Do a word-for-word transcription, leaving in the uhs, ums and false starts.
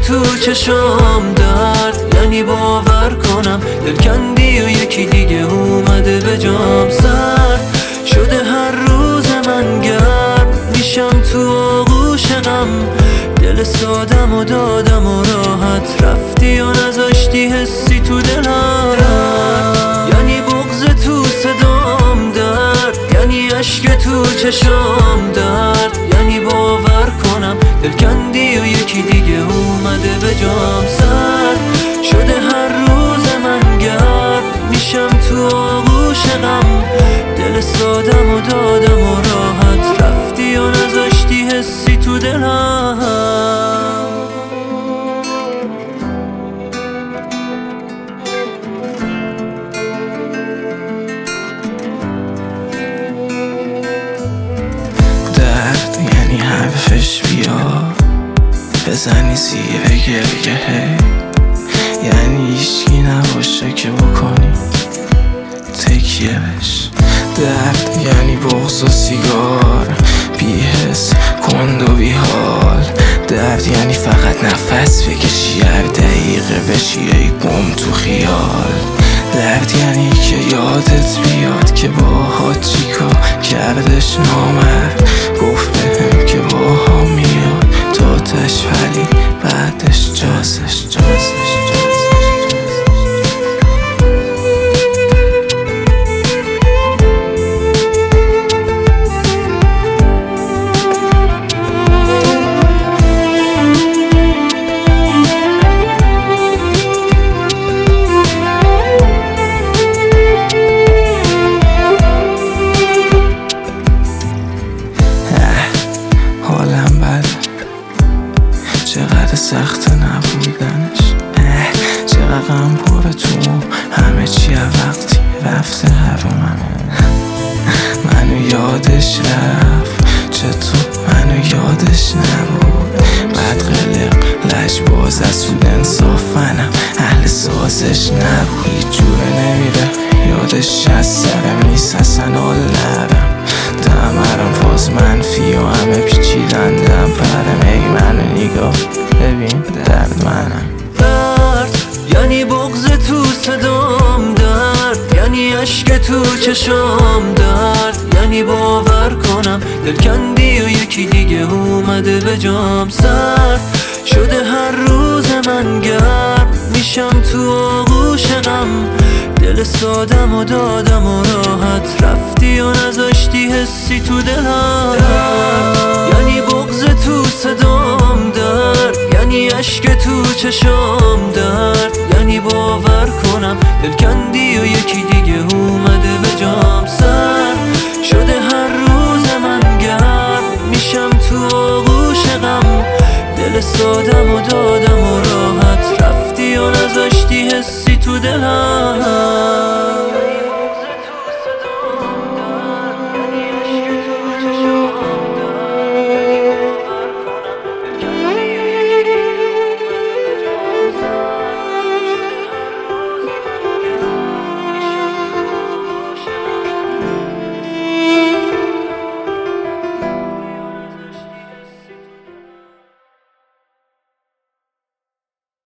تو چشام درد، یعنی باور کنم دل کندی و یکی دیگه اومده به جام. سرد شده هر روز من گرم، میشم تو آغوش غم. دل سادم و دادم و راحت رفتی و نذاشتی حسی تو دلم. یعنی بغض تو صدام درد، یعنی عشق تو چشام درد، یعنی باور کنم دل کندی و یکی دیگه اومده به جام. سرد شده هر روز من گرم، میشم تو آغوش غم. دل سادم و دادم و راحت رفتی و نذاشتی حسی تو دلم. درد یعنی حرفش بیا بزنی زیر گریه هی، یعنی هیچکی نباشه که بکنی تکیه بش. درد یعنی بغض و سیگار، بی‌حس کند و بیحال. درد یعنی فقط نفس بکشی هر دقیقه بشی ای گم تو خیال. درد یعنی که یادت بیاد که باها چیکار کردش نامرد، گفت بهم که باها میاد تاتش ولی بعدش جازش جازش حالم بده، چقدر سخت نبودنش. چقدر غم پره تو همه چی وقتی رفته هر منو منو یادش رفت. چطور منو یادش نبود؟ بعد قلق لش باز از سود انصاف منم اهل سازش نبود. هیچ جوره نمیره یادش از سرم نیست اصلا حال نرم. دمرم فاز منفی و همه پیچیدن دم پرم. ای منو نگاه ببین درد منم. درد یعنی بغض تو صدام درد، یعنی عشق تو چشام درد، یعنی باور کنم دل کندی و یکی دیگه اومده به جام. سرد شده هر روز من گرم، میشم تو آغوش غم. دل سادم و دادم و راحت رفتی و نذاشتی حسی تو دلم. یعنی بغض تو صدام درد، یعنی عشق تو چشام درد، یعنی باور کنم دل کندی و یکی دیگه اومده به جام. سرد شده هر روز من گرم، میشم تو آغوش غم. دل سادم و دادم و راحت رفتی و نذاشتی حسی تو دلم.